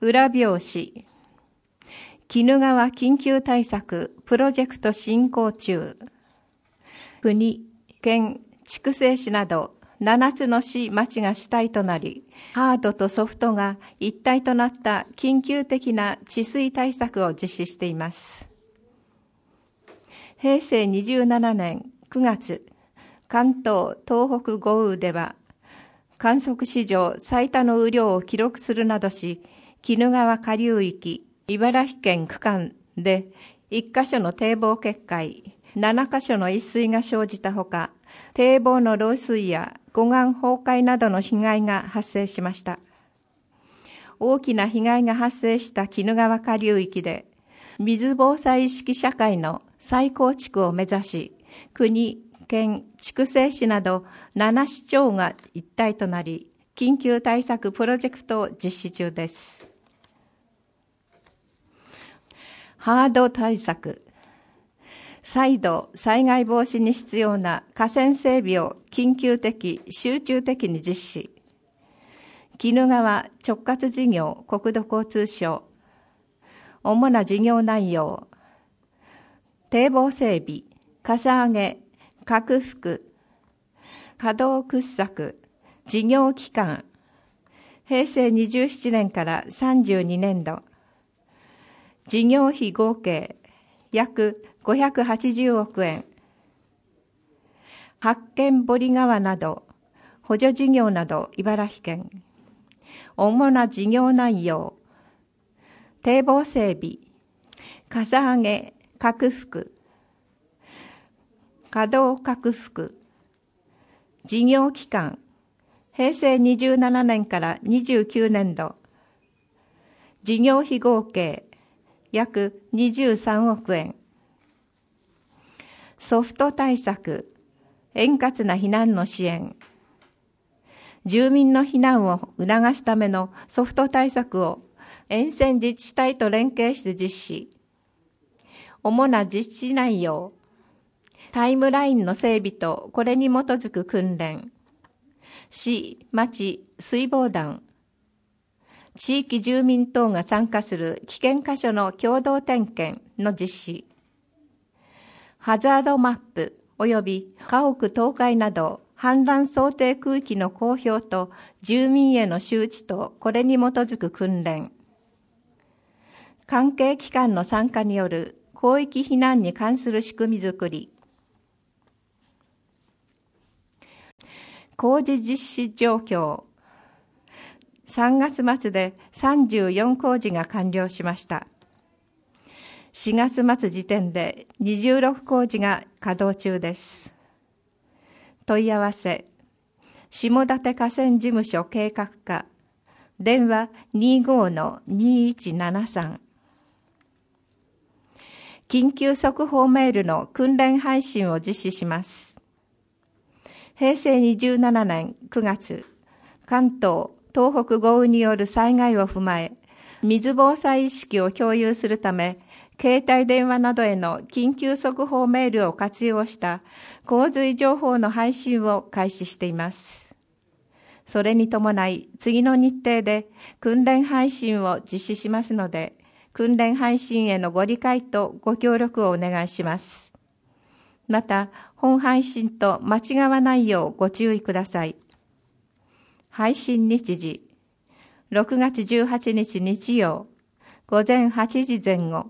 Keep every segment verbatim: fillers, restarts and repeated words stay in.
裏表紙。鬼怒川緊急対策プロジェクト進行中。国、県、筑西市などななつの市町が主体となり、ハードとソフトが一体となった緊急的な治水対策を実施しています。へいせいにじゅうななねんくがつ、関東・東北豪雨では、観測史上最多の雨量を記録するなどし、鬼怒川下流域、茨城県区間でいっかしょの堤防決壊、ななかしょの溢水が生じたほか、堤防の漏水や護岸崩壊などの被害が発生しました。大きな被害が発生した鬼怒川下流域で、水防災意識社会の再構築を目指し、国、県、筑西市などなな市町が一体となり、緊急対策プロジェクトを実施中です。ハード対策。再度、災害防止に必要な河川整備を緊急的、集中的に実施。鬼怒川直轄事業国土交通省。主な事業内容。堤防整備、かさ上げ、拡幅、稼働掘削、事業期間。へいせいにじゅうななねんからさんじゅうにねんど。事業費合計約ごひゃくはちじゅうおくえん。八軒堀川など補助事業など茨城県。主な事業内容。堤防整備、かさ上げ、拡幅、稼働拡幅、事業期間、へいせいにじゅうななねんからにじゅうきゅうねんど。事業費合計約にじゅうさんおくえん。ソフト対策、円滑な避難の支援。住民の避難を促すためのソフト対策を沿線自治体と連携して実施。主な実施内容。タイムラインの整備とこれに基づく訓練。市、町、水防団。地域住民等が参加する危険箇所の共同点検の実施。ハザードマップ及び家屋倒壊など氾濫想定区域の公表と住民への周知とこれに基づく訓練。関係機関の参加による広域避難に関する仕組みづくり。工事実施状況。さんがつまつでさんじゅうよんこうじが完了しました。しがつまつ時点でにじゅうろくこうじが稼働中です。問い合わせ、下館河川事務所計画課、電話 にじゅうごのにいちななさん。緊急速報メールの訓練配信を実施します。へいせいにじゅうななねんくがつ、関東、東北豪雨による災害を踏まえ、水防災意識を共有するため、携帯電話などへの緊急速報メールを活用した洪水情報の配信を開始しています。それに伴い、次の日程で訓練配信を実施しますので、訓練配信へのご理解とご協力をお願いします。また、本配信と間違わないようご注意ください。配信日時、ろくがつじゅうはちにち日曜、ごぜんはちじぜん後。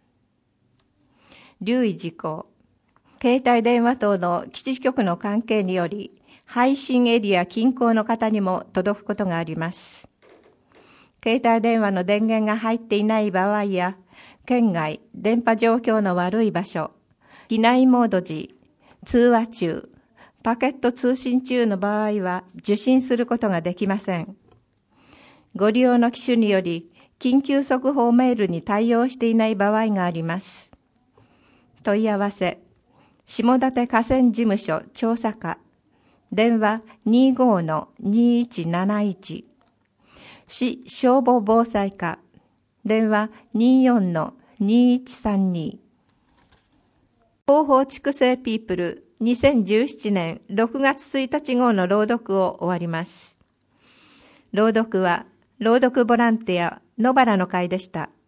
留意事項。携帯電話等の基地局の関係により、配信エリア近郊の方にも届くことがあります。携帯電話の電源が入っていない場合や、県外、電波状況の悪い場所、機内モード時、通話中、パケット通信中の場合は受信することができません。ご利用の機種により、緊急速報メールに対応していない場合があります。問い合わせ、下館河川事務所調査課、電話 にじゅうごのにいちなないち、市消防防災課、電話 にじゅうよんのにいちさんに。広報筑西ピープルにせんじゅうななねんろくがつついたち号の朗読を終わります。朗読は朗読ボランティア野原の会でした。